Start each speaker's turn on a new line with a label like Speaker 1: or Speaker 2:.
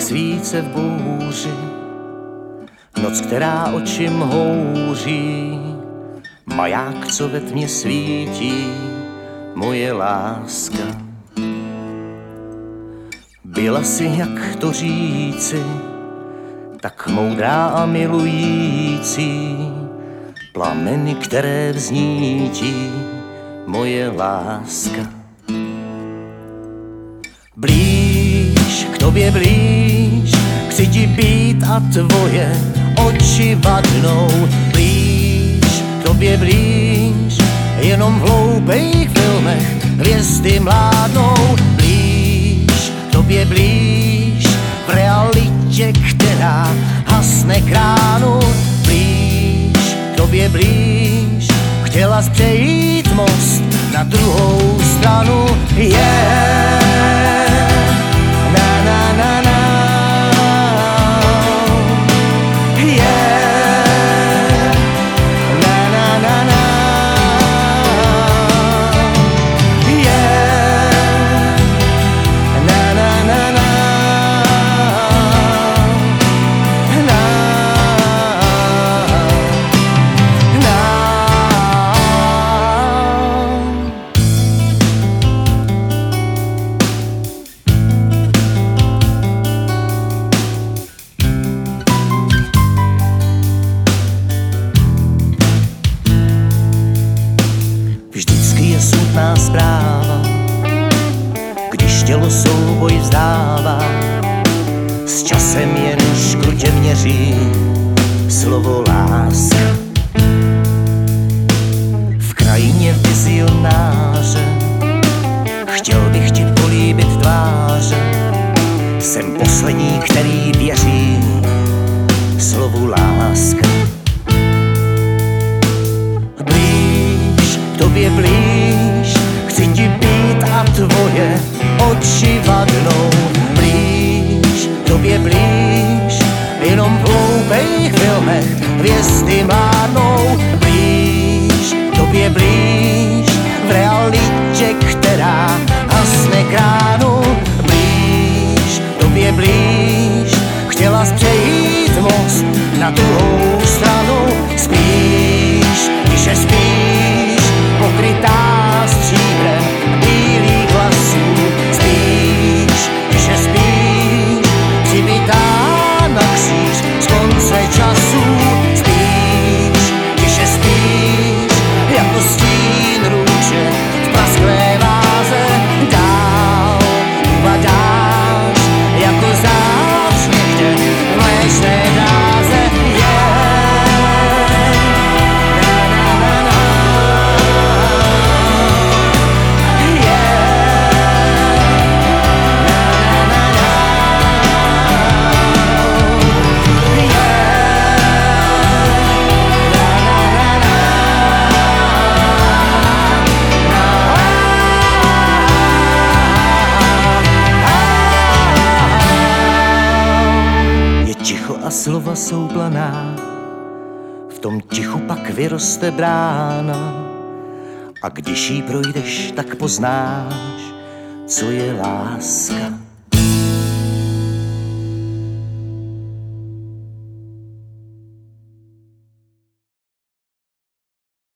Speaker 1: svíce v bouři, noc, která očím houří, maják, co ve tmě svítí, moje láska. Byla jsi, jak to říci, tak moudrá a milující, plameny, které vznítí, moje láska. Blíž, k tobě blíž, chci ti být a tvoje oči vadnou. Blíž, k tobě blíž, jenom v hloupých filmech hvězdy mládnou. Blíž, k tobě blíž, v realitě, která hasne k ránu. Blíž, k tobě blíž, chtěla jsi přejít most na druhou stranu. Na na na na. Na na na na. Na na na na. Vždycky je smutná zpráva, když tělo souboj vzdává. S časem jen škrutě měří slovo láska. V krajině vizionáře chtěl bych ti políbit tváře. Jsem poslední, který věří slovu láska. Tobě blíž, chci ti být a tvoje oči vadnou. Blíž, tobě blíž, jenom v hloupých filmech hvězdy mládnou. Blíž, tobě blíž, v realitě, která hasne k ránu. Blíž, tobě blíž, chtěla jsi přejít most na druhou stranu. Spíš, když je spíš, pokrytá stříbrem bílých vlasů. Spíš, když je spíš, přibitá na kříž z konce času. Spíš, když je spíš, jako stín růže v prasklé váze. Dál uvadáš, jako zář někde v mléčné dráze. A slova jsou planá, v tom tichu pak vyroste brána. A když jí projdeš, tak poznáš, co je láska.